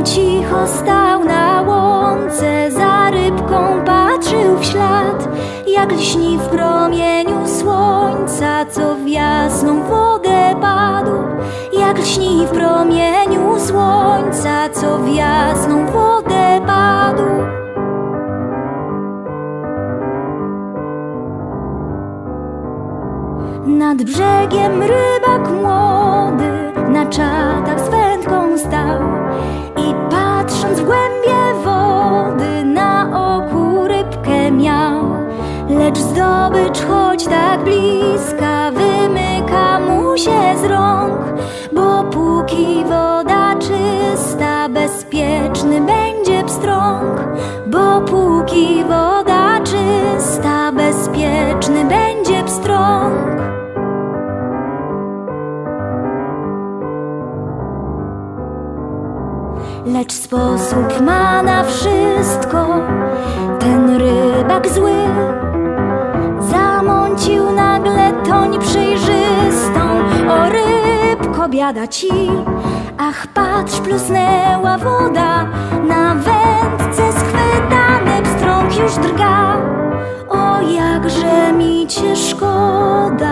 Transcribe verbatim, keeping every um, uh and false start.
On cicho stał na łące, za rybką patrzył w ślad, jak lśni w promieniu słońca, co w jasną wodę padł. Jak lśni w promieniu słońca, co w jasną wodę padł. Nad brzegiem rybak młody na czatach z wędką stał i patrząc w głębie wody na oku rybkę miał. Lecz zdobycz, choć tak bliska, wymyka mu się z rąk, bo póki woda czysta, bezpieczny będzie pstrąg. Bo póki woda czysta, bezpieczny będzie pstrąg. Lecz sposób ma na wszystko ten rybak zły. Zamącił nagle toń przejrzystą. O rybko, biada ci, ach patrz, plusnęła woda. Na wędce schwytany pstrąg już drga. O jakże mi cię szkoda.